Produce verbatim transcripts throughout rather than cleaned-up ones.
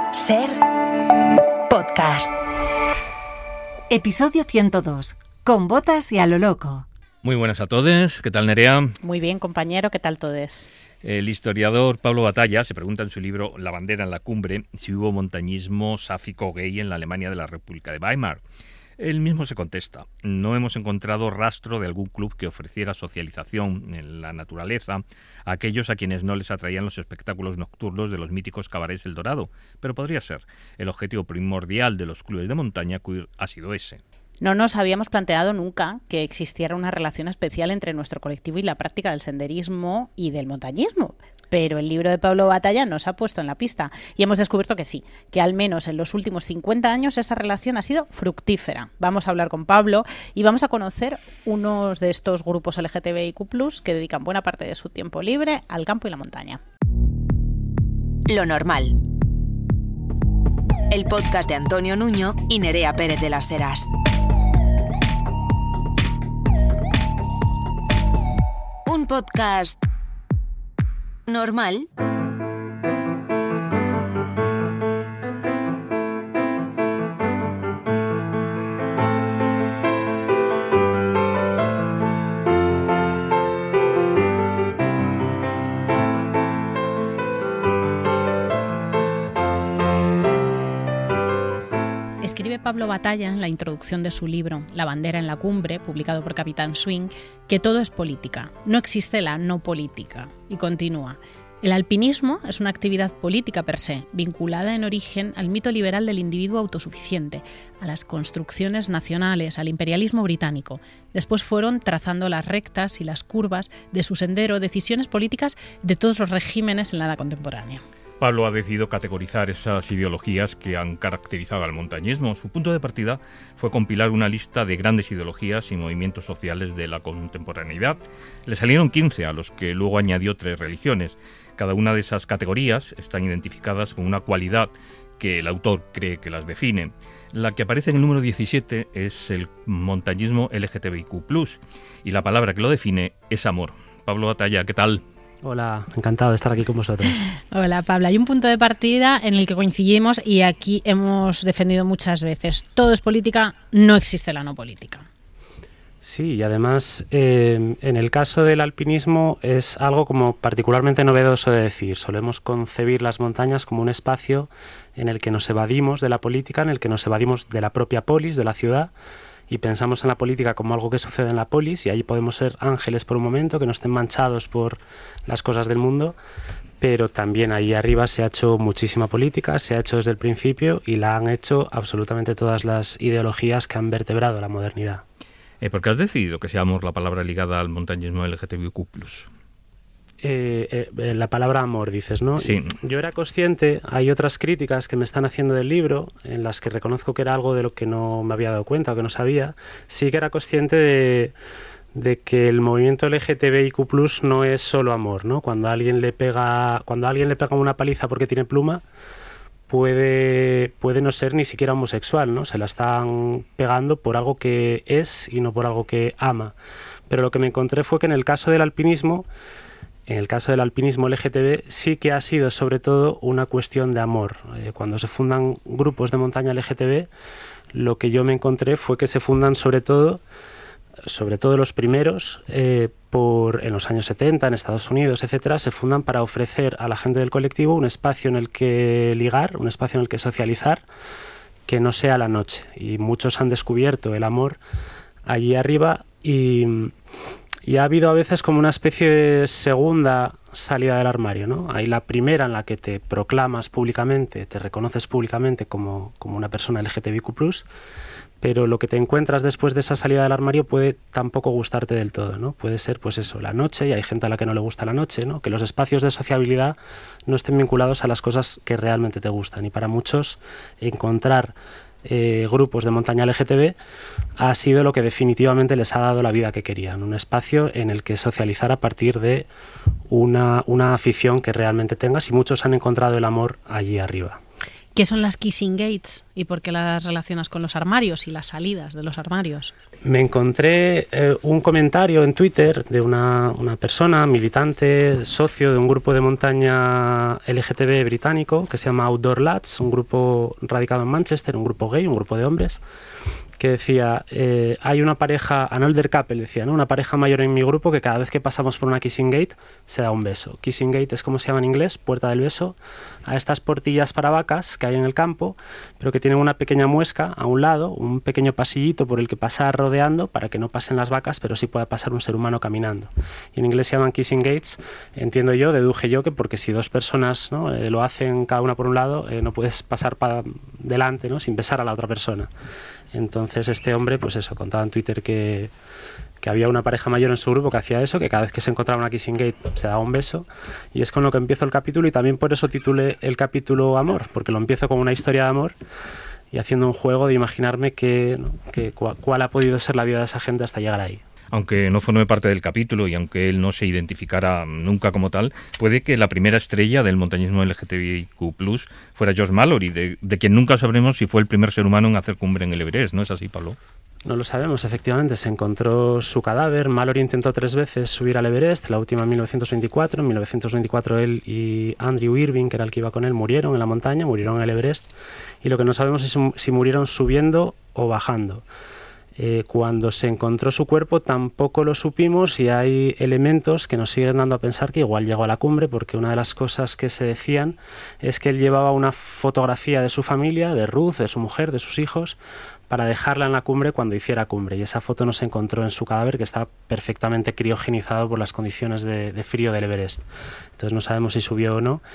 Ser podcast. Episodio ciento dos. Con botas y a lo loco. Muy buenas a todos. ¿Qué tal, Nerea? Muy bien, compañero. ¿Qué tal todos? El historiador Pablo Batalla se pregunta en su libro La bandera en la cumbre si hubo montañismo sáfico gay en la Alemania de la República de Weimar. Él mismo se contesta: no hemos encontrado rastro de algún club que ofreciera socialización en la naturaleza a aquellos a quienes no les atraían los espectáculos nocturnos de los míticos cabarets El Dorado, pero podría ser. El objetivo primordial de los clubes de montaña queer ha sido ese. No nos habíamos planteado nunca que existiera una relación especial entre nuestro colectivo y la práctica del senderismo y del montañismo. Pero el libro de Pablo Batalla nos ha puesto en la pista y hemos descubierto que sí, que al menos en los últimos cincuenta años esa relación ha sido fructífera. Vamos a hablar con Pablo y vamos a conocer unos de estos grupos L G T B I Q plus, que dedican buena parte de su tiempo libre al campo y la montaña. Lo normal. El podcast de Antonio Nuño y Nerea Pérez de las Heras. Un podcast normal. Escribe Pablo Batalla en la introducción de su libro La bandera en la cumbre, publicado por Capitán Swing, que todo es política, no existe la no política. Y continúa: el alpinismo es una actividad política per se, vinculada en origen al mito liberal del individuo autosuficiente, a las construcciones nacionales, al imperialismo británico. Después fueron trazando las rectas y las curvas de su sendero decisiones políticas de todos los regímenes en la edad contemporánea. Pablo ha decidido categorizar esas ideologías que han caracterizado al montañismo. Su punto de partida fue compilar una lista de grandes ideologías y movimientos sociales de la contemporaneidad. Le salieron quince, a los que luego añadió tres religiones. Cada una de esas categorías están identificadas con una cualidad que el autor cree que las define. La que aparece en el número diecisiete es el montañismo L G T B I Q plus, y la palabra que lo define es amor. Pablo Batalla, ¿qué tal? Hola, encantado de estar aquí con vosotros. Hola, Pablo. Hay un punto de partida en el que coincidimos y aquí hemos defendido muchas veces: todo es política, no existe la no política. Sí, y además eh, en el caso del alpinismo es algo como particularmente novedoso de decir. Solemos concebir las montañas como un espacio en el que nos evadimos de la política, en el que nos evadimos de la propia polis, de la ciudad, y pensamos en la política como algo que sucede en la polis, y ahí podemos ser ángeles por un momento, que no estén manchados por las cosas del mundo, pero también ahí arriba se ha hecho muchísima política, se ha hecho desde el principio y la han hecho absolutamente todas las ideologías que han vertebrado la modernidad. Eh, ¿Por qué has decidido que seamos la palabra ligada al montañismo L G T B I Q plus? Eh, eh, la palabra amor, dices, ¿no? Sí. Yo era consciente, hay otras críticas que me están haciendo del libro, en las que reconozco que era algo de lo que no me había dado cuenta o que no sabía. Sí que era consciente de, de que el movimiento L G T B I Q plus no es solo amor, ¿no? Cuando a alguien le pega, cuando a alguien le pega una paliza porque tiene pluma, puede, puede no ser ni siquiera homosexual, ¿no? Se la están pegando por algo que es y no por algo que ama. Pero lo que me encontré fue que en el caso del alpinismo, En el caso del alpinismo L G T B sí que ha sido sobre todo una cuestión de amor. Eh, cuando se fundan grupos de montaña L G T B, lo que yo me encontré fue que se fundan sobre todo, sobre todo los primeros, eh, por, en los años setenta, en Estados Unidos, etcétera, se fundan para ofrecer a la gente del colectivo un espacio en el que ligar, un espacio en el que socializar, que no sea la noche. Y muchos han descubierto el amor allí arriba y... Y ha habido a veces como una especie de segunda salida del armario, ¿no? Hay la primera en la que te proclamas públicamente, te reconoces públicamente como, como una persona L G T B I Q plus, pero lo que te encuentras después de esa salida del armario puede tampoco gustarte del todo, ¿no? Puede ser, pues eso, la noche, y hay gente a la que no le gusta la noche, ¿no? Que los espacios de sociabilidad no estén vinculados a las cosas que realmente te gustan. Y para muchos encontrar Eh, grupos de montaña L G T B ha sido lo que definitivamente les ha dado la vida que querían, un espacio en el que socializar a partir de una, una afición que realmente tengas, y muchos han encontrado el amor allí arriba. ¿Qué son las kissing gates y por qué las relacionas con los armarios y las salidas de los armarios? Me encontré eh, un comentario en Twitter de una, una persona, militante, socio de un grupo de montaña L G T B británico que se llama Outdoor Lads, un grupo radicado en Manchester, un grupo gay, un grupo de hombres, que decía, eh, hay una pareja, an older couple, decía, ¿no? Una pareja mayor en mi grupo que cada vez que pasamos por una kissing gate se da un beso. Kissing gate es como se llama en inglés, puerta del beso, a estas portillas para vacas que hay en el campo, pero que tienen una pequeña muesca a un lado, un pequeño pasillito por el que pasar rodeando para que no pasen las vacas, pero sí pueda pasar un ser humano caminando. Y en inglés se llaman kissing gates, entiendo yo, deduje yo, que porque si dos personas, ¿no?, eh, lo hacen cada una por un lado, eh, no puedes pasar para delante, ¿no?, sin besar a la otra persona. Entonces este hombre, pues eso, contaba en Twitter que, que había una pareja mayor en su grupo que hacía eso, que cada vez que se encontraba una kissing gate se daba un beso, y es con lo que empiezo el capítulo, y también por eso titulé el capítulo Amor, porque lo empiezo como una historia de amor y haciendo un juego de imaginarme que, ¿no?, que cuál, cuál ha podido ser la vida de esa gente hasta llegar ahí. Aunque no forme parte del capítulo y aunque él no se identificara nunca como tal, puede que la primera estrella del montañismo L G T B I Q plus, fuera Josh Mallory, de, de quien nunca sabremos si fue el primer ser humano en hacer cumbre en el Everest, ¿no es así, Pablo? No lo sabemos, efectivamente, se encontró su cadáver. Mallory intentó tres veces subir al Everest, la última en mil novecientos veinticuatro. En mil novecientos veinticuatro él y Andrew Irving, que era el que iba con él, murieron en la montaña, murieron en el Everest, y lo que no sabemos es si murieron subiendo o bajando. Eh, cuando se encontró su cuerpo tampoco lo supimos, y hay elementos que nos siguen dando a pensar que igual llegó a la cumbre, porque una de las cosas que se decían es que él llevaba una fotografía de su familia, de Ruth, de su mujer, de sus hijos, para dejarla en la cumbre cuando hiciera cumbre, y esa foto no se encontró en su cadáver, que está perfectamente criogenizado por las condiciones de, de frío del Everest. Entonces no sabemos si subió o no.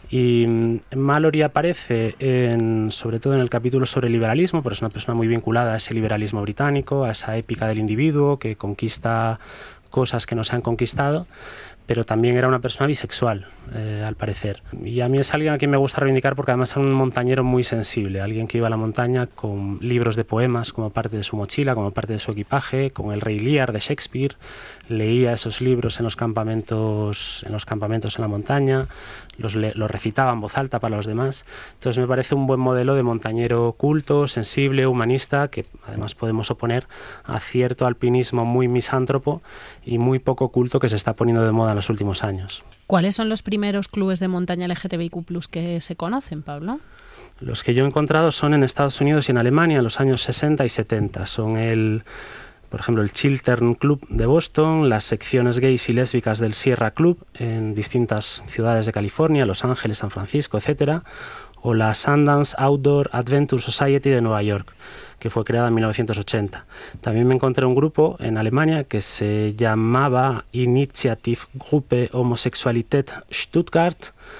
Y Mallory aparece en, sobre todo en el capítulo sobre el liberalismo, porque es una persona muy vinculada a ese liberalismo británico, a esa épica del individuo que conquista cosas que no se han conquistado, pero también era una persona bisexual, eh, al parecer. Y a mí es alguien a quien me gusta reivindicar porque además era un montañero muy sensible, alguien que iba a la montaña con libros de poemas como parte de su mochila, como parte de su equipaje, con el Rey Lear de Shakespeare, leía esos libros en los campamentos, en los campamentos en la montaña, los, le, los recitaba en voz alta para los demás. Entonces me parece un buen modelo de montañero culto, sensible, humanista, que además podemos oponer a cierto alpinismo muy misántropo y muy poco culto que se está poniendo de moda en los últimos años. ¿Cuáles son los primeros clubes de montaña L G T B I Q plus que se conocen, Pablo? Los que yo he encontrado son en Estados Unidos y en Alemania en los años sesenta y setenta. Son el, por ejemplo, el Chiltern Club de Boston, las secciones gays y lésbicas del Sierra Club en distintas ciudades de California, Los Ángeles, San Francisco, etcétera, o la Sundance Outdoor Adventure Society de Nueva York, que fue creada en mil novecientos ochenta. También me encontré un grupo en Alemania que se llamaba Initiativgruppe Homosexualität Stuttgart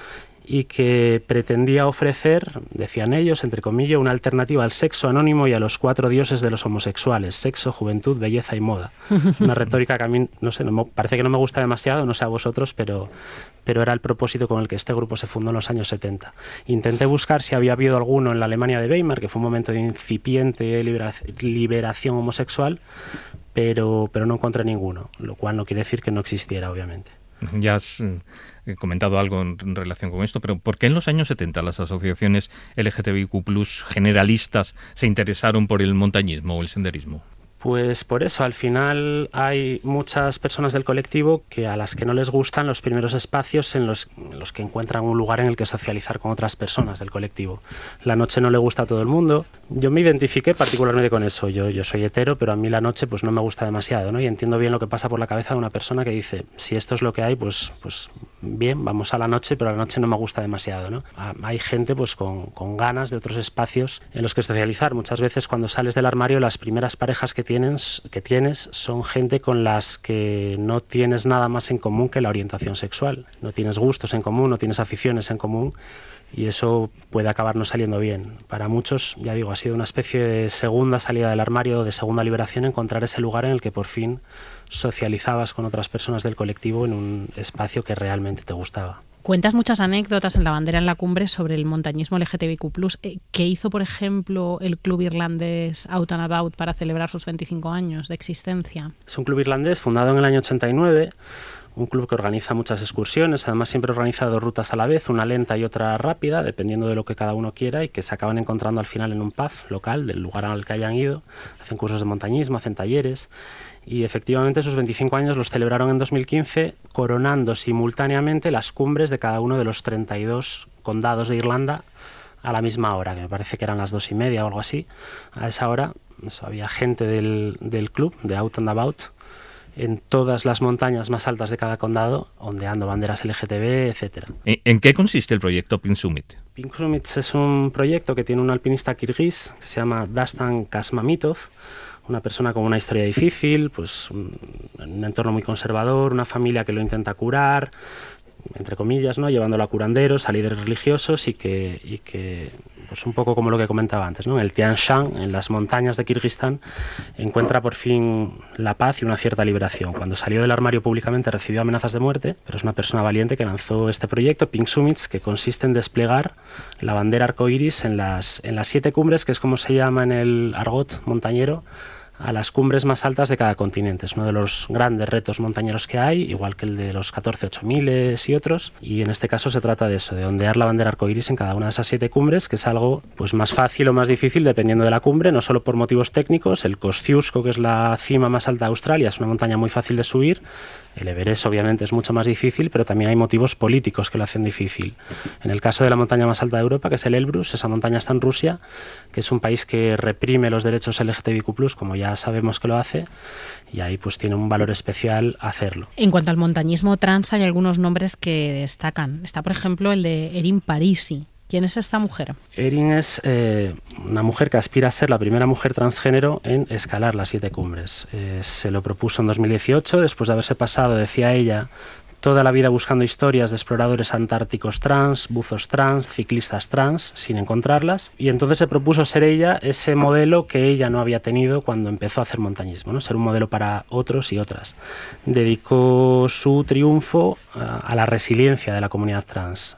y que pretendía ofrecer, decían ellos, entre comillas, una alternativa al sexo anónimo y a los cuatro dioses de los homosexuales: sexo, juventud, belleza y moda. Una retórica que a mí, no sé, no me, parece que no me gusta demasiado, no sé a vosotros, pero, pero era el propósito con el que este grupo se fundó en los años setenta. Intenté buscar si había habido alguno en la Alemania de Weimar, que fue un momento de incipiente libera, liberación homosexual, pero, pero no encontré ninguno, lo cual no quiere decir que no existiera, obviamente. Ya has eh, comentado algo en relación con esto, pero ¿por qué en los años setenta las asociaciones L G T B I Q plus generalistas se interesaron por el montañismo o el senderismo? Pues por eso, al final hay muchas personas del colectivo que a las que no les gustan los primeros espacios en los, en los que encuentran un lugar en el que socializar con otras personas del colectivo. La noche no le gusta a todo el mundo. Yo me identifiqué particularmente con eso. Yo, yo soy hetero, pero a mí la noche pues no me gusta demasiado, ¿no? Y entiendo bien lo que pasa por la cabeza de una persona que dice, si esto es lo que hay, pues, pues bien, vamos a la noche, pero la noche no me gusta demasiado, ¿no? Hay gente pues con, con ganas de otros espacios en los que socializar. Muchas veces cuando sales del armario, las primeras parejas que tienes, que tienes son gente con las que no tienes nada más en común que la orientación sexual. No tienes gustos en común, no tienes aficiones en común, y eso puede acabar no saliendo bien. Para muchos, ya digo, ha sido una especie de segunda salida del armario, de segunda liberación, encontrar ese lugar en el que por fin socializabas con otras personas del colectivo en un espacio que realmente te gustaba. Cuentas muchas anécdotas en La bandera en la cumbre sobre el montañismo L G T B I Q plus. ¿Qué hizo, por ejemplo, el club irlandés Out and About para celebrar sus veinticinco años de existencia? Es un club irlandés fundado en el año ochenta y nueve, un club que organiza muchas excursiones, además siempre organiza dos rutas a la vez, una lenta y otra rápida, dependiendo de lo que cada uno quiera, y que se acaban encontrando al final en un pub local del lugar al que hayan ido. Hacen cursos de montañismo, hacen talleres, y efectivamente sus veinticinco años los celebraron en dos mil quince, coronando simultáneamente las cumbres de cada uno de los treinta y dos condados de Irlanda a la misma hora, que me parece que eran las dos y media o algo así. A esa hora eso, había gente del, del club, de Out and About, en todas las montañas más altas de cada condado, ondeando banderas L G T B, etcétera. ¿En qué consiste el proyecto Pink Summit? Pink Summit es un proyecto que tiene un alpinista kirguís que se llama Dastan Kasmamitov, una persona con una historia difícil, pues un, un entorno muy conservador, una familia que lo intenta curar, entre comillas, ¿no? Llevándolo a curanderos, a líderes religiosos, y que, y que pues un poco como lo que comentaba antes, ¿no? En el Tian Shan, en las montañas de Kirguistán, encuentra por fin la paz y una cierta liberación. Cuando salió del armario públicamente recibió amenazas de muerte, pero es una persona valiente que lanzó este proyecto, Pink Summits, que consiste en desplegar la bandera arcoíris en las, en las siete cumbres, que es como se llama en el argot montañero, a las cumbres más altas de cada continente. Es uno de los grandes retos montañeros que hay, igual que el de los catorce ocho mil y otros, y en este caso se trata de eso, de ondear la bandera arcoíris en cada una de esas siete cumbres, que es algo pues más fácil o más difícil dependiendo de la cumbre, no solo por motivos técnicos. El Kosciuszko, que es la cima más alta de Australia, es una montaña muy fácil de subir. El Everest obviamente es mucho más difícil, pero también hay motivos políticos que lo hacen difícil. En el caso de la montaña más alta de Europa, que es el Elbrus, esa montaña está en Rusia, que es un país que reprime los derechos L G T B I Q plus, como ya sabemos que lo hace, y ahí pues tiene un valor especial hacerlo. En cuanto al montañismo trans, hay algunos nombres que destacan. Está, por ejemplo, el de Erin Parisi. ¿Quién es esta mujer? Erin es eh, una mujer que aspira a ser la primera mujer transgénero en escalar las siete cumbres. Eh, se lo propuso en dos mil dieciocho, después de haberse pasado, decía ella, toda la vida buscando historias de exploradores antárticos trans, buzos trans, ciclistas trans, sin encontrarlas, y entonces se propuso ser ella ese modelo que ella no había tenido cuando empezó a hacer montañismo, ¿no? Ser un modelo para otros y otras. Dedicó su triunfo a, a la resiliencia de la comunidad trans.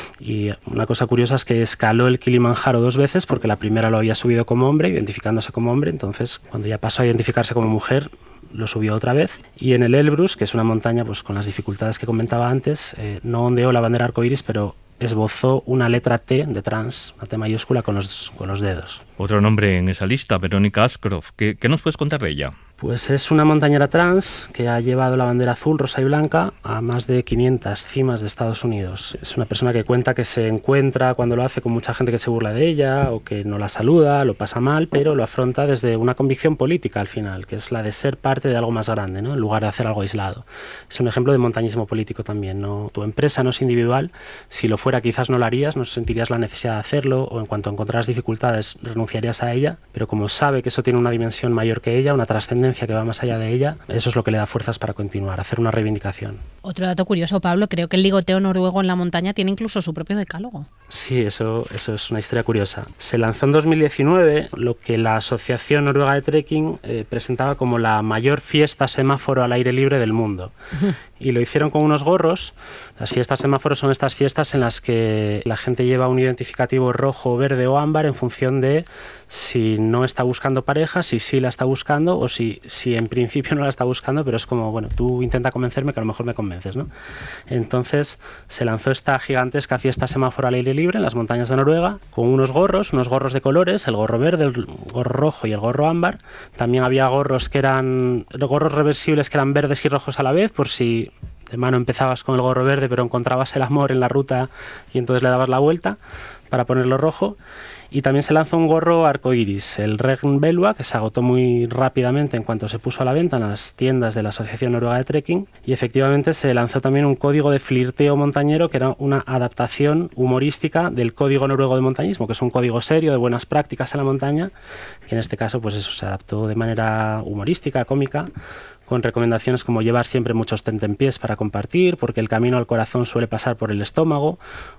Y una cosa curiosa es que escaló el Kilimanjaro dos veces, porque la primera lo había subido como hombre, identificándose como hombre, entonces cuando ya pasó a identificarse como mujer, lo subió otra vez. Y en el Elbrus, que es una montaña pues con las dificultades que comentaba antes, eh, no ondeó la bandera arcoíris, pero esbozó una letra T de trans, una T mayúscula, con los, con los dedos. Otro nombre en esa lista, Verónica Ashcroft. ¿Qué, qué nos puedes contar de ella? Pues es una montañera trans que ha llevado la bandera azul, rosa y blanca a más de quinientas cimas de Estados Unidos. Es una persona que cuenta que se encuentra cuando lo hace con mucha gente que se burla de ella o que no la saluda, lo pasa mal, pero lo afronta desde una convicción política al final, que es la de ser parte de algo más grande, ¿no? En lugar de hacer algo aislado. Es un ejemplo de montañismo político también, ¿no? Tu empresa no es individual, si lo fuera quizás no lo harías, no sentirías la necesidad de hacerlo, o en cuanto encontraras dificultades renunciarías a ella, pero como sabe que eso tiene una dimensión mayor que ella, una trascendencia que va más allá de ella, eso es lo que le da fuerzas para continuar, hacer una reivindicación. Otro dato curioso, Pablo, creo que el ligoteo noruego en la montaña tiene incluso su propio decálogo. Sí, eso, eso es una historia curiosa. Se lanzó en dos mil diecinueve lo que la Asociación Noruega de Trekking eh, presentaba como la mayor fiesta semáforo al aire libre del mundo. Y lo hicieron con unos gorros. Las fiestas semáforos son estas fiestas en las que la gente lleva un identificativo rojo, verde o ámbar en función de si no está buscando pareja, si sí la está buscando o si, si en principio no la está buscando, pero es como, bueno, tú intenta convencerme que a lo mejor me convences, ¿no? Entonces se lanzó esta gigantesca fiesta semáforo al aire libre en las montañas de Noruega con unos gorros, unos gorros de colores, el gorro verde, el gorro rojo y el gorro ámbar. También había gorros que eran gorros reversibles que eran verdes y rojos a la vez, por si de mano empezabas con el gorro verde pero encontrabas el amor en la ruta y entonces le dabas la vuelta para ponerlo rojo. Y también se lanzó un gorro arcoíris, el Regnbelva, que se agotó muy rápidamente en cuanto se puso a la venta en las tiendas de la Asociación Noruega de Trekking. Y efectivamente se lanzó también un código de flirteo montañero, que era una adaptación humorística del Código Noruego de Montañismo, que es un código serio de buenas prácticas en la montaña, que en este caso pues eso se adaptó de manera humorística, cómica, con recomendaciones como llevar siempre muchos tentempiés para compartir, porque el camino al corazón suele pasar por el estómago,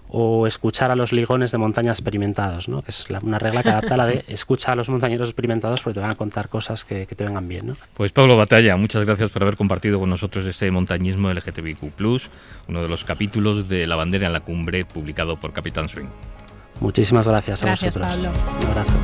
o escuchar a los ligones de montaña experimentados, ¿no? Que es la, una regla que adapta a la de escucha a los montañeros experimentados porque te van a contar cosas que, que te vengan bien, ¿no? Pues Pablo Batalla, muchas gracias por haber compartido con nosotros este montañismo L G T B I Q plus, uno de los capítulos de La bandera en la cumbre, publicado por Capitán Swing. Muchísimas gracias a gracias, vosotros. Pablo. Un abrazo.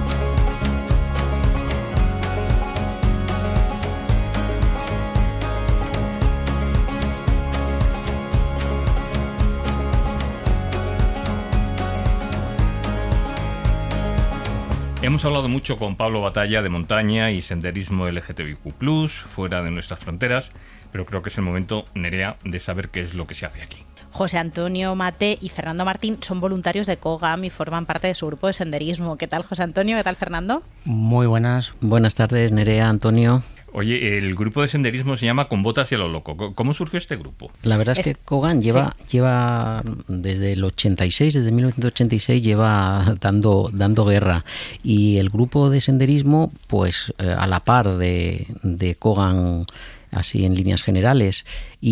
Hemos hablado mucho con Pablo Batalla de montaña y senderismo L G T B Q plus, fuera de nuestras fronteras, pero creo que es el momento, Nerea, de saber qué es lo que se hace aquí. José Antonio Mate y Fernando Martín son voluntarios de COGAM y forman parte de su grupo de senderismo. ¿Qué tal, José Antonio? ¿Qué tal, Fernando? Muy buenas. Buenas tardes, Nerea, Antonio. Oye, el grupo de senderismo se llama Con Botas y a lo Loco. ¿Cómo surgió este grupo? La verdad es, es que COGAM lleva, sí. lleva desde el ochenta y seis, desde mil novecientos ochenta y seis, lleva dando, dando guerra. Y el grupo de senderismo, pues eh, a la par de, de COGAM, así en líneas generales.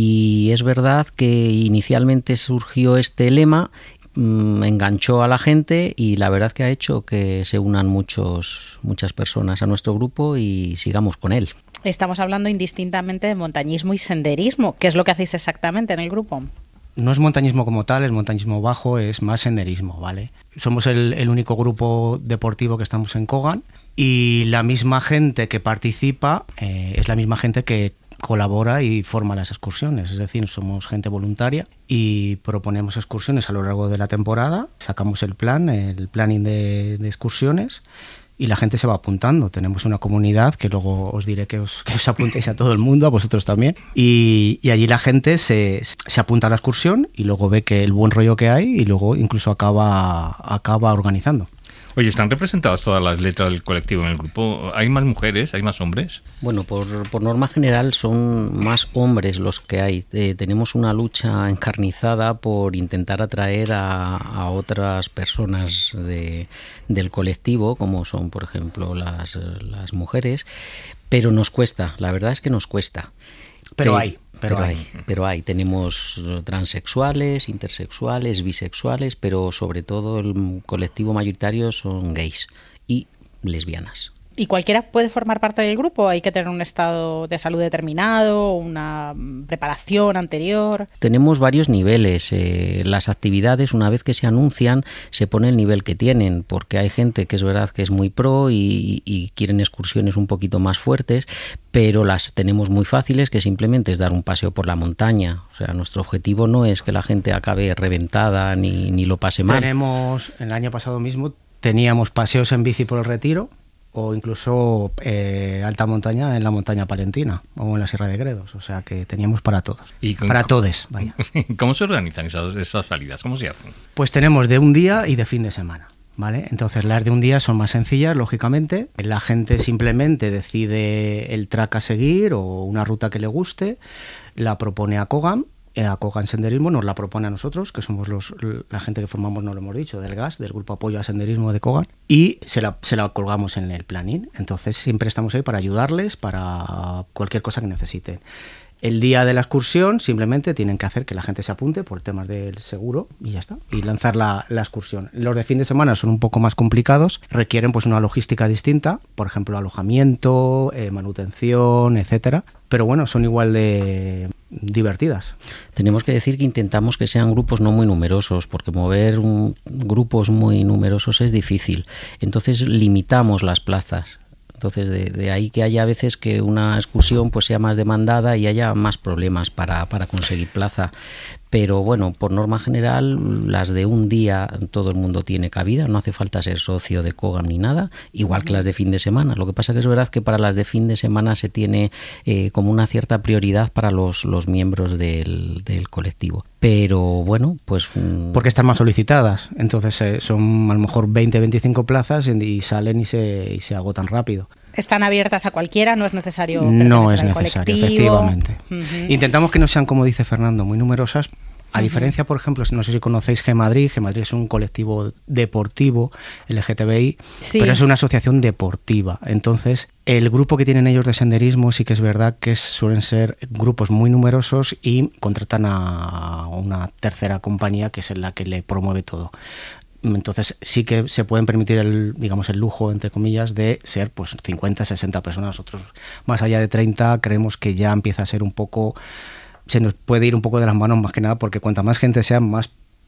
Y es verdad que inicialmente surgió este lema, mmm, enganchó a la gente y la verdad que ha hecho que se unan muchos, muchas personas a nuestro grupo y sigamos con él. Estamos hablando indistintamente de montañismo y senderismo. ¿Qué es lo que hacéis exactamente en el grupo? No es montañismo como tal, el montañismo bajo es más senderismo, ¿vale? Somos el, el único grupo deportivo que estamos en COGAM y la misma gente que participa eh, es la misma gente que colabora y forma las excursiones, es decir, somos gente voluntaria y proponemos excursiones a lo largo de la temporada, sacamos el plan, el planning de, de excursiones y la gente se va apuntando. Tenemos una comunidad que luego os diré que os, que os apuntéis a todo el mundo, a vosotros también, y, y allí la gente se, se apunta a la excursión y luego ve que el buen rollo que hay y luego incluso acaba, acaba organizando. Oye, ¿están representadas todas las letras del colectivo en el grupo? ¿Hay más mujeres? ¿Hay más hombres? Bueno, por, por norma general son más hombres los que hay. Eh, tenemos una lucha encarnizada por intentar atraer a, a otras personas de, del colectivo, como son, por ejemplo, las, las mujeres, pero nos cuesta, la verdad es que nos cuesta. Pero hay. Pero, pero hay, hay, pero hay. Tenemos transexuales, intersexuales, bisexuales, pero sobre todo el colectivo mayoritario son gays y lesbianas. ¿Y cualquiera puede formar parte del grupo? ¿Hay que tener un estado de salud determinado, una preparación anterior? Tenemos varios niveles. Eh, las actividades, una vez que se anuncian, se pone el nivel que tienen, porque hay gente que es verdad que es muy pro y, y quieren excursiones un poquito más fuertes, pero las tenemos muy fáciles, que simplemente es dar un paseo por la montaña. O sea, nuestro objetivo no es que la gente acabe reventada ni, ni lo pase mal. Tenemos, el año pasado mismo, teníamos paseos en bici por el Retiro, o incluso eh, alta montaña en la montaña palentina o en la Sierra de Gredos, o sea que teníamos para todos, ¿Y con, para todos, vaya. ¿Cómo se organizan esas, esas salidas? ¿Cómo se hacen? Pues tenemos de un día y de fin de semana, ¿vale? Entonces las de un día son más sencillas, lógicamente, la gente simplemente decide el track a seguir o una ruta que le guste, la propone a COGAM, a COGAM Senderismo nos la propone a nosotros, que somos los la gente que formamos, no lo hemos dicho, del G A S, del Grupo Apoyo a Senderismo de COGAM, y se la, se la colgamos en el planning. Entonces siempre estamos ahí para ayudarles, para cualquier cosa que necesiten. El día de la excursión simplemente tienen que hacer que la gente se apunte por temas del seguro y ya está, y lanzar la, la excursión. Los de fin de semana son un poco más complicados, requieren pues una logística distinta, por ejemplo alojamiento, eh, manutención, etcétera, pero bueno, son igual de divertidas. Tenemos que decir que intentamos que sean grupos no muy numerosos, porque mover un, grupos muy numerosos es difícil, entonces limitamos las plazas. Entonces, de, de ahí que haya a veces que una excursión pues sea más demandada y haya más problemas para, para conseguir plaza. Pero bueno, por norma general, las de un día todo el mundo tiene cabida, no hace falta ser socio de COGAM ni nada, igual que las de fin de semana. Lo que pasa que es verdad que para las de fin de semana se tiene eh, como una cierta prioridad para los, los miembros del, del colectivo. Pero bueno, pues... Um... Porque están más solicitadas, entonces eh, son a lo mejor veinte, veinticinco plazas y, y salen y se, y se agotan rápido. ¿Están abiertas a cualquiera? ¿No es necesario? No es necesario, efectivamente. Uh-huh. Intentamos que no sean, como dice Fernando, muy numerosas. A uh-huh. diferencia, por ejemplo, no sé si conocéis G Madrid. G Madrid es un colectivo deportivo L G T B I, sí. pero es una asociación deportiva. Entonces, el grupo que tienen ellos de senderismo sí que es verdad que suelen ser grupos muy numerosos y contratan a una tercera compañía que es la que le promueve todo. Entonces sí que se pueden permitir el, digamos, el lujo, entre comillas, de ser pues cincuenta, sesenta personas. Nosotros, más allá de treinta, creemos que ya empieza a ser un poco, se nos puede ir un poco de las manos, más que nada porque cuanta más gente sea, más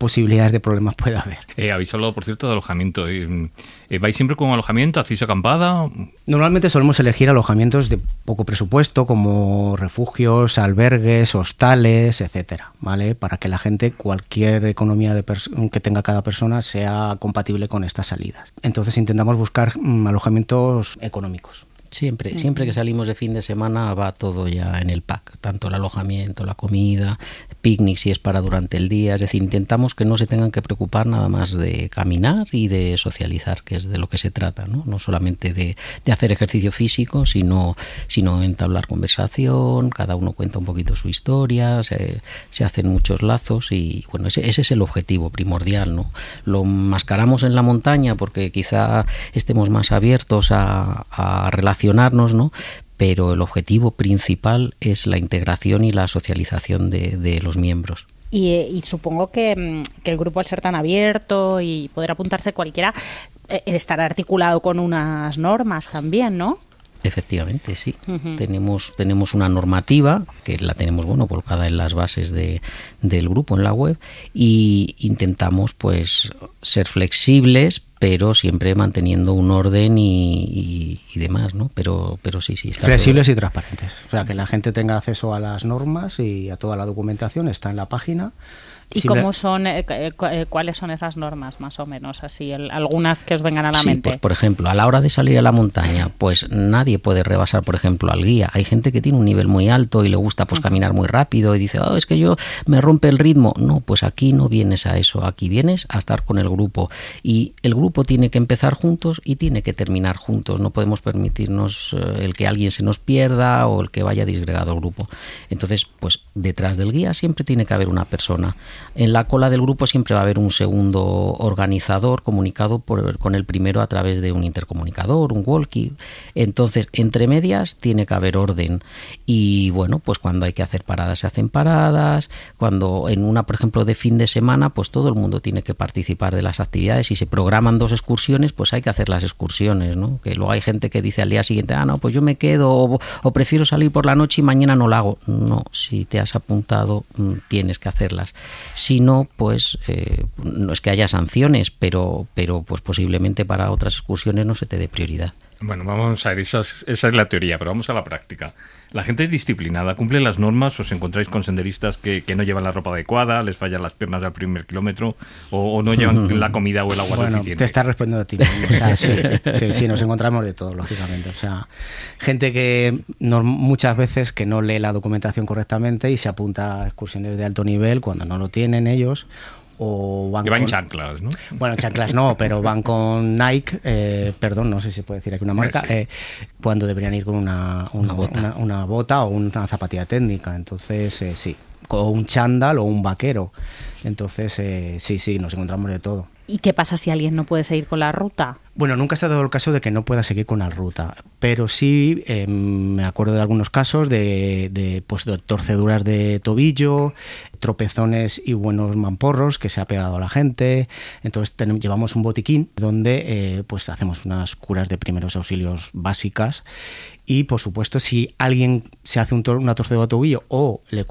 posibilidades de problemas puede haber. Eh, habéis hablado, por cierto, de alojamiento. Eh, eh, ¿Vais siempre con alojamiento? ¿Hacéis acampada? Normalmente solemos elegir alojamientos de poco presupuesto, como refugios, albergues, hostales, etcétera, ¿vale? Para que la gente, cualquier economía de que tenga cada persona, sea compatible con estas salidas. Entonces intentamos buscar mm, alojamientos económicos. Siempre, siempre que salimos de fin de semana va todo ya en el pack, tanto el alojamiento, la comida, picnic si es para durante el día, es decir, intentamos que no se tengan que preocupar nada más de caminar y de socializar, que es de lo que se trata, no, no solamente de, de hacer ejercicio físico, sino, sino entablar conversación, cada uno cuenta un poquito su historia, se, se hacen muchos lazos y bueno, ese, ese es el objetivo primordial, ¿no? Lo mascaramos en la montaña porque quizá estemos más abiertos a, a relacionarnos, ¿no? Pero el objetivo principal es la integración y la socialización de, de los miembros. Y, y supongo que, que el grupo, al ser tan abierto y poder apuntarse cualquiera, eh, estará articulado con unas normas también, ¿no? Efectivamente, sí. Uh-huh. Tenemos, tenemos una normativa que la tenemos, bueno, colocada en las bases de, del grupo, en la web, y intentamos, pues, ser flexibles, pero siempre manteniendo un orden y, y, y demás, ¿no? Pero, pero sí, sí. Está flexibles todo. Y transparentes. O sea, que la gente tenga acceso a las normas y a toda la documentación, está en la página. ¿Y Simple... cómo son, eh, eh, cuáles son esas normas, más o menos? Así, el, algunas que os vengan a la sí, mente. Pues, por ejemplo, a la hora de salir a la montaña, pues nadie puede rebasar, por ejemplo, al guía. Hay gente que tiene un nivel muy alto y le gusta pues caminar muy rápido y dice, oh, es que yo me rompe el ritmo. No, pues aquí no vienes a eso, aquí vienes a estar con el grupo. Y el grupo tiene que empezar juntos y tiene que terminar juntos. No podemos permitirnos eh, el que alguien se nos pierda o el que vaya disgregado el grupo. Entonces, pues detrás del guía siempre tiene que haber una persona. En la cola del grupo siempre va a haber un segundo organizador comunicado por, con el primero a través de un intercomunicador, un walkie. Entonces, entre medias tiene que haber orden. Y bueno, pues cuando hay que hacer paradas, se hacen paradas. Cuando en una, por ejemplo, de fin de semana, pues todo el mundo tiene que participar de las actividades. Si se programan dos excursiones, pues hay que hacer las excursiones, ¿no? Que luego hay gente que dice al día siguiente, ah, no, pues yo me quedo o, o prefiero salir por la noche y mañana no la hago. No, si te has apuntado, tienes que hacerlas. Si no, pues eh, no es que haya sanciones, pero, pero pues posiblemente para otras excursiones no se te dé prioridad. Bueno, vamos a ver, esa es, esa es la teoría, pero vamos a la práctica. La gente es disciplinada, cumple las normas, os encontráis con senderistas que, que no llevan la ropa adecuada, les fallan las piernas al primer kilómetro o, o no llevan la comida o el agua bueno, suficiente. Te estás respondiendo a ti mismo. O sea, sí, sí, sí, nos encontramos de todo, lógicamente. O sea, gente que no, muchas veces que no lee la documentación correctamente y se apunta a excursiones de alto nivel cuando no lo tienen ellos. O van que van con... chanclas, ¿no? Bueno, chanclas no, pero van con Nike, eh, perdón, no sé si se puede decir aquí una marca, sí. eh, cuando deberían ir con una, una, una, bota. Una, una bota o una zapatilla técnica. Entonces, eh, sí, o un chándal o un vaquero. Entonces, eh, sí, sí, nos encontramos de todo. ¿Y qué pasa si alguien no puede seguir con la ruta? Bueno, nunca se ha dado el caso de que no pueda seguir con la ruta, pero sí eh, me acuerdo de algunos casos de, de, pues, de torceduras de tobillo, tropezones y buenos mamporros que se ha pegado a la gente. Entonces tenemos, llevamos un botiquín donde eh, pues hacemos unas curas de primeros auxilios básicas. Y, por supuesto, si alguien se hace un tor- una torcedura de tobillo o le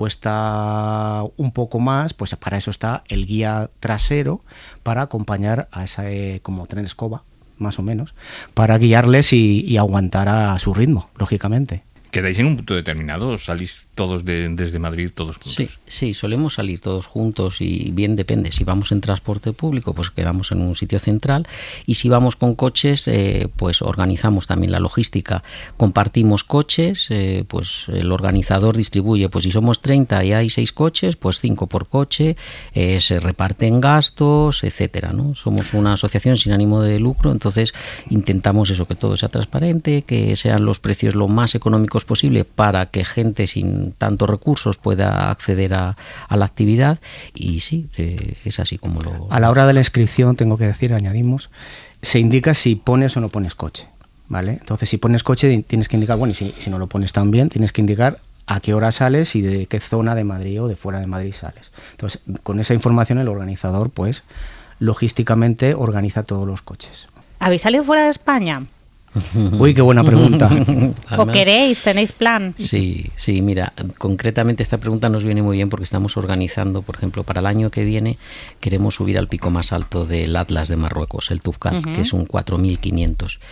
cuesta un poco más, pues para eso está el guía trasero, para acompañar a esa, eh, como tren escoba, más o menos, para guiarles y, y aguantar a su ritmo, lógicamente. ¿Quedáis en un punto determinado o salís todos de, desde Madrid, todos juntos? Sí, sí, solemos salir todos juntos y bien depende. Si vamos en transporte público, pues quedamos en un sitio central y si vamos con coches, eh, pues organizamos también la logística. Compartimos coches, eh, pues el organizador distribuye, pues si somos treinta y hay seis coches, pues cinco por coche, eh, se reparten gastos, etcétera, ¿no? Somos una asociación sin ánimo de lucro, entonces intentamos eso, que todo sea transparente, que sean los precios lo más económicos posible para que gente sin tantos recursos pueda acceder a, a la actividad y sí, eh, es así como lo... A la hora de la inscripción, tengo que decir, añadimos, se indica si pones o no pones coche, ¿vale? Entonces, si pones coche tienes que indicar, bueno, y si, si no lo pones también, tienes que indicar a qué hora sales y de qué zona de Madrid o de fuera de Madrid sales. Entonces, con esa información el organizador, pues, logísticamente organiza todos los coches. ¿Habéis salido fuera de España? Uy, qué buena pregunta. ¿O queréis? ¿Tenéis plan? Sí, sí, mira, concretamente esta pregunta nos viene muy bien porque estamos organizando, por ejemplo, para el año que viene queremos subir al pico más alto del Atlas de Marruecos, el Toubkal, uh-huh. que es un cuatro mil quinientos.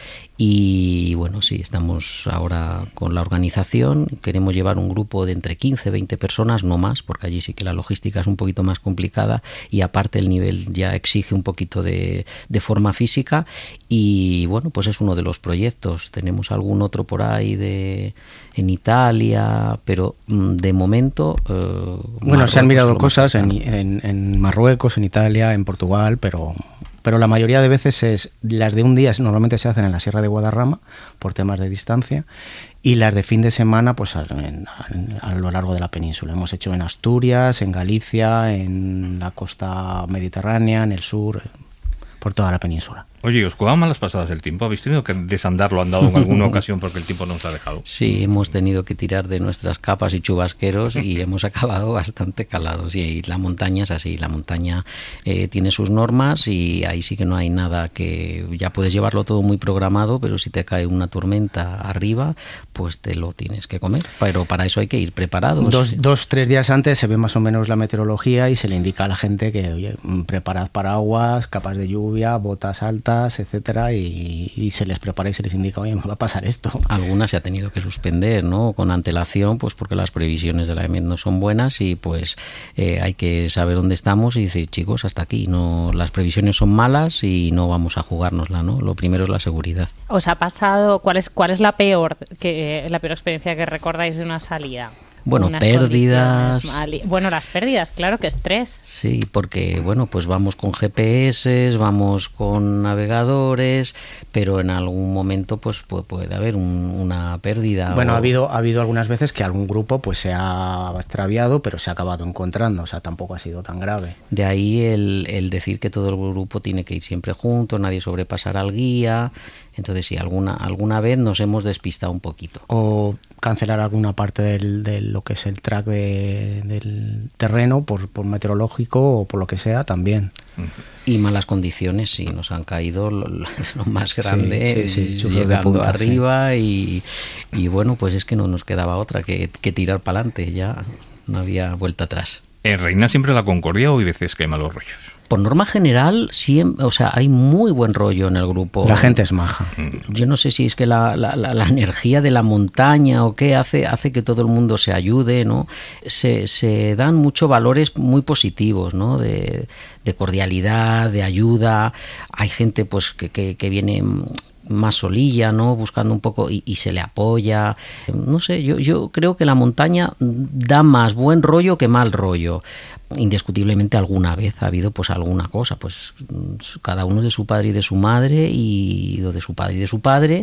Y bueno, sí, estamos ahora con la organización, queremos llevar un grupo de entre quince, veinte personas, no más, porque allí sí que la logística es un poquito más complicada y aparte el nivel ya exige un poquito de, de forma física y bueno, pues es uno de los proyectos. Tenemos algún otro por ahí de en Italia, pero de momento... Eh, bueno, se han mirado cosas en, en, en Marruecos, en Italia, en Portugal, pero... pero la mayoría de veces es las de un día normalmente se hacen en la Sierra de Guadarrama por temas de distancia y las de fin de semana pues a, en, a, a lo largo de la península. Hemos hecho en Asturias, en Galicia, en la costa mediterránea, en el sur, por toda la península. Oye, ¿os jugaban malas pasadas el tiempo? ¿Habéis tenido que desandarlo andado en alguna ocasión porque el tiempo no os ha dejado? Sí, hemos tenido que tirar de nuestras capas y chubasqueros y hemos acabado bastante calados. Y la montaña es así, la montaña eh, tiene sus normas y ahí sí que no hay nada que... Ya puedes llevarlo todo muy programado, pero si te cae una tormenta arriba, pues te lo tienes que comer. Pero para eso hay que ir preparados. Dos, dos tres días antes se ve más o menos la meteorología y se le indica a la gente que, oye, preparad paraguas, capas de lluvia, botas altas, etcétera, y, y se les prepara y se les indica, oye, me va a pasar esto. Algunas se ha tenido que suspender, ¿no? Con antelación, pues porque las previsiones de la E M E T no son buenas y pues eh, hay que saber dónde estamos y decir, chicos, hasta aquí, no, las previsiones son malas y no vamos a jugárnosla, ¿no? Lo primero es la seguridad. ¿Os ha pasado, cuál es, cuál es la peor que la peor experiencia que recordáis de una salida? Bueno, Unas pérdidas. Bueno, las pérdidas, claro, que estrés. Sí, porque bueno, pues vamos con G P S, vamos con navegadores, pero en algún momento pues puede haber un, una pérdida. Bueno, o... ha habido ha habido algunas veces que algún grupo pues se ha extraviado, pero se ha acabado encontrando, o sea, tampoco ha sido tan grave. De ahí el, el decir que todo el grupo tiene que ir siempre junto, nadie sobrepasar al guía. Entonces sí, alguna alguna vez nos hemos despistado un poquito. O cancelar alguna parte del, de lo que es el track de, del terreno por, por meteorológico o por lo que sea también. Y malas condiciones, sí, nos han caído lo, lo más grande, sí, sí, sí, llegando punta, arriba sí. y, y bueno, pues es que no nos quedaba otra que, que tirar para adelante, ya no había vuelta atrás. ¿En ¿Reina siempre la concordia o hay veces que hay malos rollos? Por norma general, siempre, o sea, hay muy buen rollo en el grupo. La gente es maja. Yo no sé si es que la, la, la, la energía de la montaña o qué hace, hace que todo el mundo se ayude, ¿no? Se, se dan muchos valores muy positivos, ¿no? De, de cordialidad, de ayuda. Hay gente pues que, que, que viene más solilla, ¿no? Buscando un poco y, y se le apoya. No sé, yo, yo creo que la montaña da más buen rollo que mal rollo. Indiscutiblemente alguna vez ha habido pues alguna cosa, pues cada uno de su padre y de su madre y o de su padre y de su padre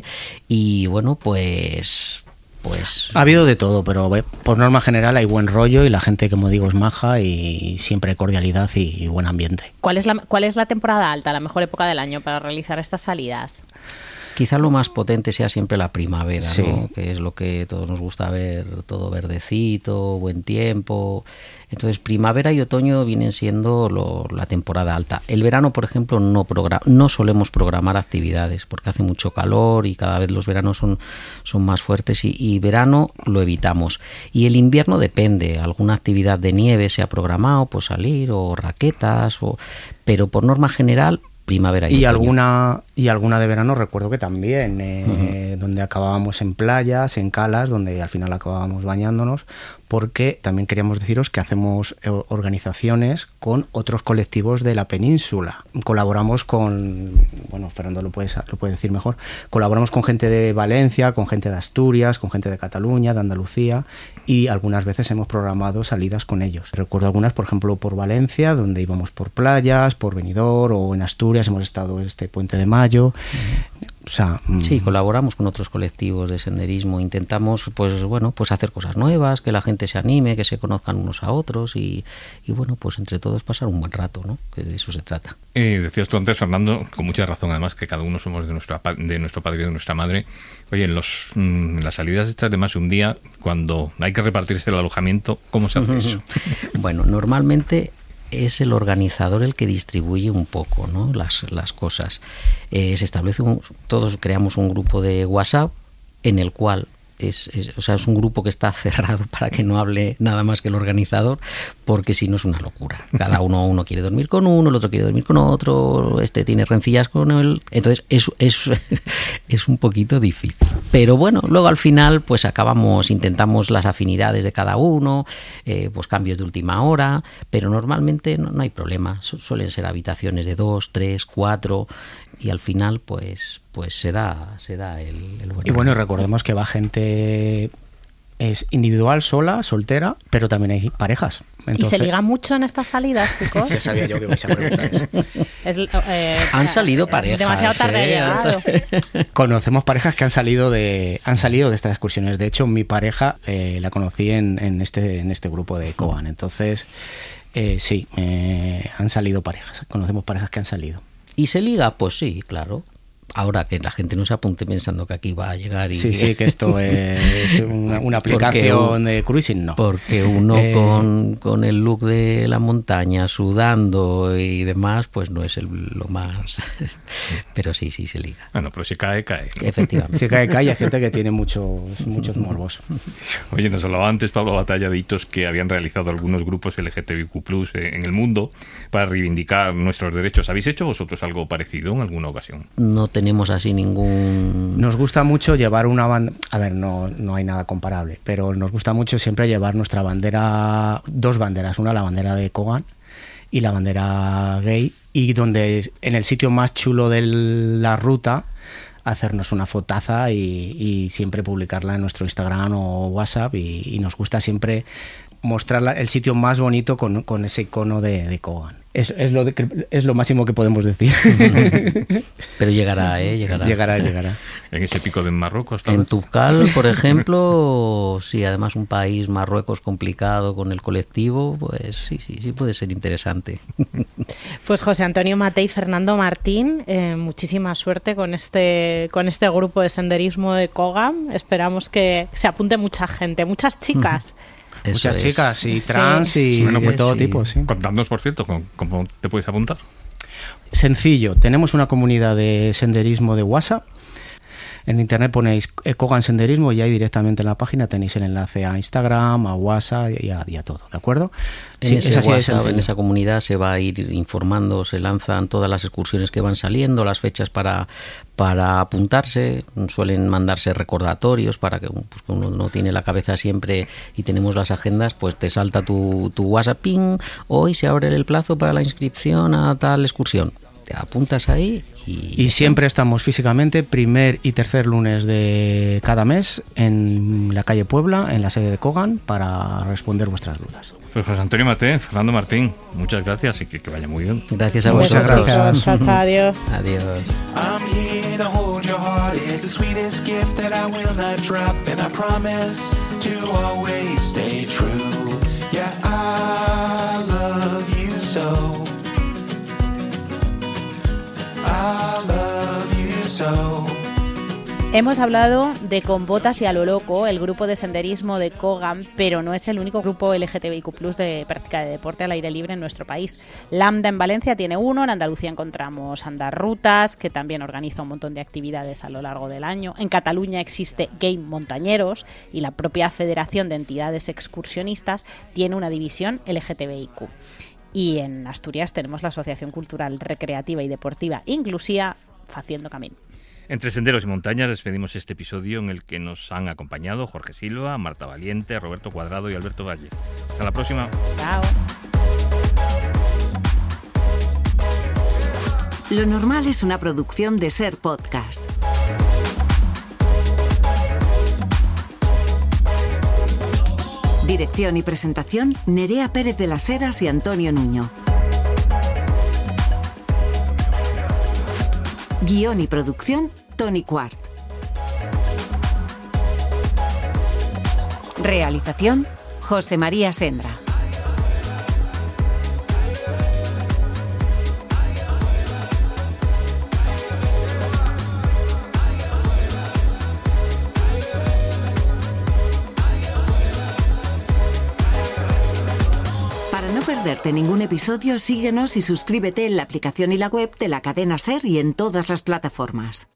y bueno, pues pues ha habido de todo, pero por norma general hay buen rollo y la gente, como digo, es maja y siempre hay cordialidad y, y buen ambiente. ¿Cuál es la cuál es la temporada alta, la mejor época del año para realizar estas salidas? Quizá lo más potente sea siempre la primavera, sí. ¿no? Que es lo que todos nos gusta ver, todo verdecito, buen tiempo. Entonces, primavera y otoño vienen siendo lo, la temporada alta. El verano, por ejemplo, no, program- no solemos programar actividades porque hace mucho calor y cada vez los veranos son, son más fuertes y, y verano lo evitamos. Y el invierno depende, alguna actividad de nieve se ha programado, pues salir o raquetas, o, pero por norma general primavera y, y otoño. alguna y alguna de verano recuerdo que también eh, uh-huh. donde acabábamos en playas, en calas, donde al final acabábamos bañándonos, porque también queríamos deciros que hacemos organizaciones con otros colectivos de la península. Colaboramos con, bueno, Fernando lo puede, lo puede decir mejor, colaboramos con gente de Valencia, con gente de Asturias, con gente de Cataluña, de Andalucía, y algunas veces hemos programado salidas con ellos. Recuerdo algunas, por ejemplo, por Valencia, donde íbamos por playas, por Benidorm, o en Asturias hemos estado este Puente de Mayo. Uh-huh. O sea, sí, colaboramos con otros colectivos de senderismo, intentamos pues bueno, pues hacer cosas nuevas, que la gente se anime, que se conozcan unos a otros y, y bueno, pues entre todos pasar un buen rato, ¿no? Que de eso se trata. Eh, decías tú antes, Fernando, con mucha razón además, que cada uno somos de nuestra de nuestro padre y de nuestra madre. Oye, en los en las salidas estas de más de un día, cuando hay que repartirse el alojamiento, ¿cómo se hace eso? Bueno, normalmente es el organizador el que distribuye un poco, ¿no? las, las cosas. Eh, se establece, un, todos creamos un grupo de WhatsApp en el cual Es, es, o sea, es un grupo que está cerrado para que no hable nada más que el organizador, porque si no es una locura. Cada uno uno quiere dormir con uno, el otro quiere dormir con otro, este tiene rencillas con él. Entonces es, es, es un poquito difícil. Pero bueno, luego al final pues acabamos, intentamos las afinidades de cada uno, eh, pues cambios de última hora, pero normalmente no, no hay problema. Suelen ser habitaciones de dos, tres, cuatro, y al final pues pues se da se da el, el buen y bueno, recordemos que va gente es individual, sola, soltera, pero también hay parejas. Entonces, ¿y se liga mucho en estas salidas, chicos? Ya sabía yo que vais a preguntar eso. Es, eh, han salido parejas. Demasiado tarde ¿eh? ha llegado. Conocemos parejas que han salido de han salido de estas excursiones. De hecho, mi pareja eh, la conocí en, en este en este grupo de Kogan. Entonces, eh, sí, eh, han salido parejas. Conocemos parejas que han salido. ¿Y se liga? Pues sí, claro. Ahora que la gente no se apunte pensando que aquí va a llegar y... Sí, sí, que esto es una, una aplicación porque, de cruising, no. Porque uno eh... con, con el look de la montaña, sudando y demás, pues no es el, lo más... Pero sí, sí se liga. Bueno, pero si cae, cae. Efectivamente. Si cae, cae. Hay gente que tiene muchos, muchos morbos. Oye, nos hablaba antes Pablo Batalla de hitos que habían realizado algunos grupos L G T B Q plus en el mundo para reivindicar nuestros derechos. ¿Habéis hecho vosotros algo parecido en alguna ocasión? No tenemos así ningún... Nos gusta mucho llevar una bandera... A ver, no, no hay nada comparable, pero nos gusta mucho siempre llevar nuestra bandera, dos banderas, una la bandera de Kogan y la bandera gay, y donde en el sitio más chulo de la ruta hacernos una fotaza y, y siempre publicarla en nuestro Instagram o WhatsApp, y, y nos gusta siempre mostrar el sitio más bonito con, con ese icono de, de Kogan. Es, es, lo de, es lo máximo que podemos decir. Pero llegará, ¿eh? Llegará. Llegará, llegará. En ese pico de Marruecos. En Tubkal, por ejemplo, sí, además un país, Marruecos, complicado con el colectivo, pues sí, sí, sí puede ser interesante. Pues José Antonio Mate y Fernando Martín, eh, muchísima suerte con este, con este grupo de senderismo de Kogan. Esperamos que se apunte mucha gente, muchas chicas. Eso Muchas es. chicas y trans sí. y sí, bueno, pues sí. todo tipo, sí. Contadnos, por cierto, ¿cómo, cómo te puedes apuntar? Sencillo, tenemos una comunidad de senderismo de WhatsApp. En internet ponéis Kogan Senderismo y ahí directamente en la página tenéis el enlace a Instagram, a WhatsApp y a, y a todo, ¿de acuerdo? En, sí, ese WhatsApp, en esa comunidad se va a ir informando, se lanzan todas las excursiones que van saliendo, las fechas para, para apuntarse, suelen mandarse recordatorios para que pues, uno no tiene la cabeza siempre y tenemos las agendas, pues te salta tu, tu WhatsApp, ping, hoy se abre el plazo para la inscripción a tal excursión. Te apuntas ahí y... Y siempre estamos físicamente primer y tercer lunes de cada mes en la calle Puebla, en la sede de Kogan, para responder vuestras dudas. Pues José Antonio Mate, Fernando Martín, muchas gracias y que, que vaya muy bien. Gracias a Muchas vosotros. gracias. Chao, chao, adiós. Adiós. I'm here to hold your heart. It's the sweetest gift that I will not drop, and I promise to always stay true. Yeah, I love you so. I love you so. Hemos hablado de Con Botas y a lo Loco, el grupo de senderismo de Kogan, pero no es el único grupo L G T B I Q plus de práctica de deporte al aire libre en nuestro país. Lambda en Valencia tiene uno, en Andalucía encontramos Andar Rutas, que también organiza un montón de actividades a lo largo del año. En Cataluña existe Game Montañeros y la propia Federación de Entidades Excursionistas tiene una división L G T B I Q. Y en Asturias tenemos la Asociación Cultural, Recreativa y Deportiva Inclusia, Faciendo Camino. Entre senderos y montañas despedimos este episodio en el que nos han acompañado Jorge Silva, Marta Valiente, Roberto Cuadrado y Alberto Valle. Hasta la próxima. Chao. Lo Normal es una producción de Ser Podcast. Dirección y presentación, Nerea Pérez de las Heras y Antonio Nuño. Guión y producción, Tony Quart. Realización, José María Sendra. Para no perderte ningún episodio, síguenos y suscríbete en la aplicación y la web de la cadena SER y en todas las plataformas.